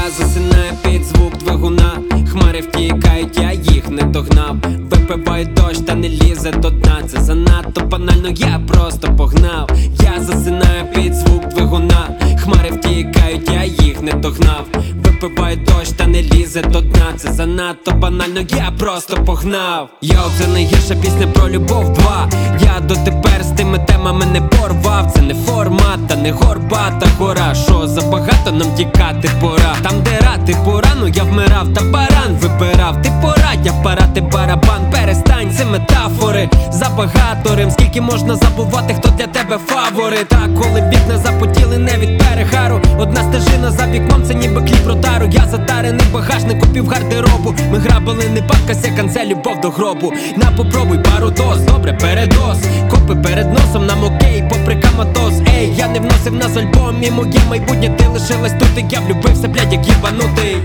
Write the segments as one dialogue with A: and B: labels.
A: засинаю під звук двигуна. Хмари втікають, я їх не догнав. Випиваю дощ та не лізе до дна. Це занадто банально, я просто погнав. Я засинаю під звук двигуна. Хмари втікають, я їх не догнав. Випиваю дощ та не лізе до дна. Це занадто банально, я просто погнав. Йоу, це найгірша пісня про любов 2. Я дотепер з тими темами не порвав. Це не формат, та не горбата гора. Що забагато нам тікати пора. Там де рати порану, я вмирав та баран вибирав. Ти порадь, апарати барабан. Перестань, це метафори. Забагато рим, скільки можна забувати, хто для тебе фавори. Так, коли вікна запотіли не від перегару. Одна стежина за вікном, це ніби кліп ротару. Я затарений багажник купів гардеробу. Ми грабили не бабка сека, це любов до гробу. На попробуй пару доз, добре, передоз. Копи перед носом, нам окей, попри каматоз. Ей, я не вносив нас альбом, і моє майбутнє ти лишилась тут. І я влюбився, блядь, як єбанутий.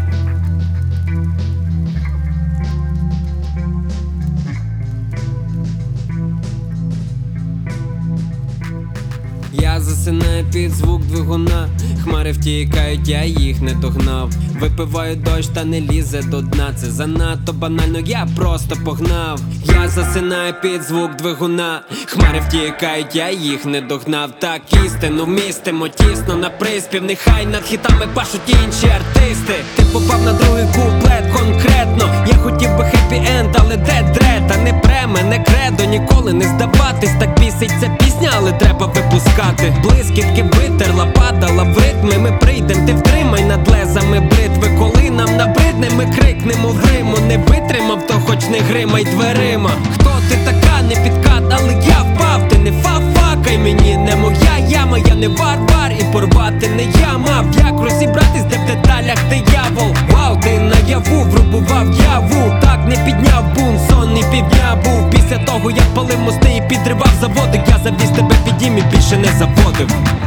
A: Я засинаю під звук двигуна. Хмари втікають, я їх не догнав. Випиваю дощ та не лізе до дна. Це занадто банально, я просто погнав. Я засинаю під звук двигуна. Хмари втікають, я їх не догнав. Так істину вмістимо тісно на приспів. Нехай над хітами пашуть інші артисти. Ти попав на другий куплет конкретно. Я хотів би хеппі-енд, але де дред? Та не преме, не кредо, ніколи не здаватись. Так бісить ця пісня, але треба випускати. Блискітки витерла, падала в ритми. Ми прийдем, ти втримай над лезами бритви. Коли нам набридне, ми крикнемо в Риму. Не витримав, то хоч не гримай дверима. Хто ти така, не підкат, але я впав. Ти не фафакай мені, не моя яма. Я не варвар і порвати не я мав. Як розібратись, де в деталях диявол. Вау, ти наяву врубував яву. Так не підняв бунт, сонний півдня був. Після того я палив мости і підривав заводи. Я завіз тебе під дім і більше не заводив.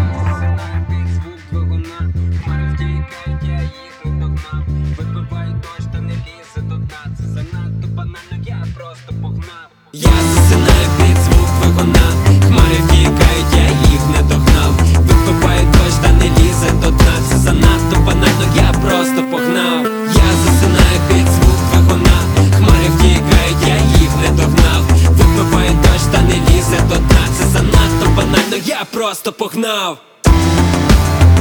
A: Я засинаю під звук двигуна. Хмари втікають, я їх не догнав. Випиваю дощ та не лізе до дна. Це занадто банально, я просто погнав. Я засинаю під звук двигуна. Хмари втікають, я їх не догнав. Випиваю дощ та не лізе до дна. Це занадто банально, я просто погнав.